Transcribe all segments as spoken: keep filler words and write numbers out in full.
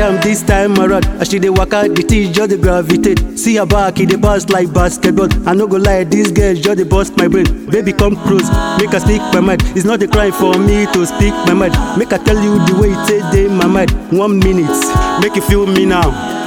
am this time around. As she dey waka, the thing just dey gravitate. See her back, e dey bounce like basketball. I no go lie, this girl just dey bust my brain. Baby, come close, make her speak my mind. It's not a crime for me to speak my mind. Make her tell you the way it take dey my mind. One minute, make you feel me now.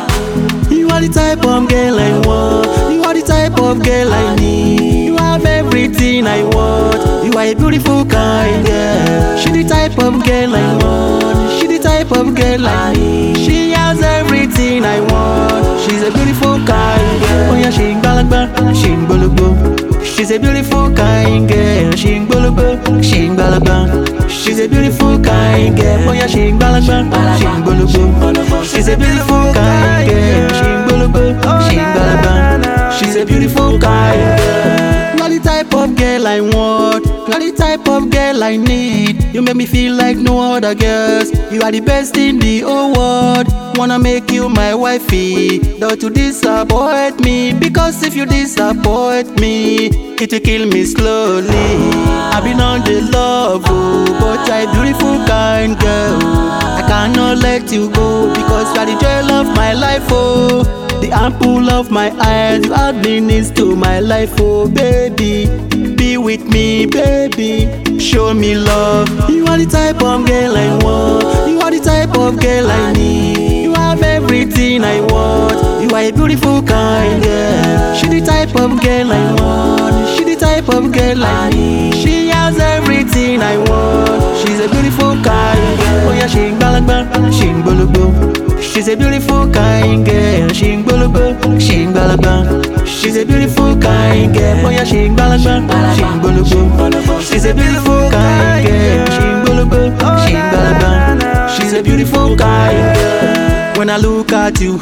You are the type of girl I want. You are the type of girl I need. You have everything I want. You are a beautiful kind girl. She the type of girl I want. She the type of girl I need. She has everything I want. She's a beautiful kind girl. Oh yeah, she ngalagba, she ngbolobo. She's a beautiful kind girl. She ngbolobo, she ngalagba. She's a beautiful kind girl. Oh yeah, she ngalagba, she ngbolobo. She's a beautiful kind girl. She ngbolobo, she ngalagba. She's a beautiful kind girl. You're the type of girl I want. You're the type of girl I need. You make me feel like no other girls. You are the best in the whole world. Wanna make you my wifey, not to disappoint me. Because if you disappoint me, it will kill me slowly. I've been on the love, oh, but you're a beautiful kind girl. I cannot let you go because you are the joy of my life, oh. The apple of my eyes, you add meanings to my life, oh baby. Be with me, baby. Show me love. You are the type of girl I want. You are the type of girl I need. You have everything I want. You are a beautiful kind girl. She the type of girl I want. She the type of girl I need. She has everything I want. She's a beautiful kind girl. Oh yeah, she ngalagba, she ngbolobo. She's a beautiful kind girl. She ngbolobo, she ngalagba. She's a beautiful kind girl. Oh yeah, she ngalagba, she ngbolobo. She's a beautiful kind girl. She ngbolobo, she ngalagba. She's a beautiful kind girl. When I look at you,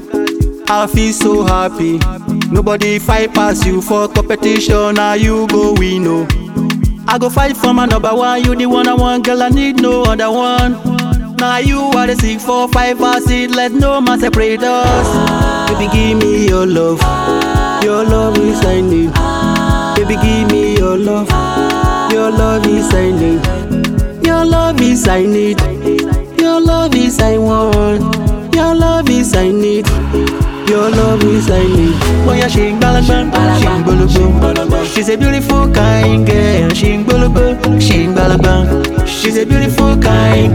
I feel so happy. Nobody fight past you for competition. Now you go win, no. I go fight for my number one. You the one I want, girl. I need no other one. Now you are the six, four, five, or six. Let no man separate us. Baby, give me your love. Your love is I need. Baby, give me your love. Your love is I need. Your love is I need. Your love is I want. Your love is I need. Your love is I need. Oh yeah, she ngalagba, she ngbolobo. She's a beautiful kind girl. She ngbolobo, she ngalagba. She's a beautiful kind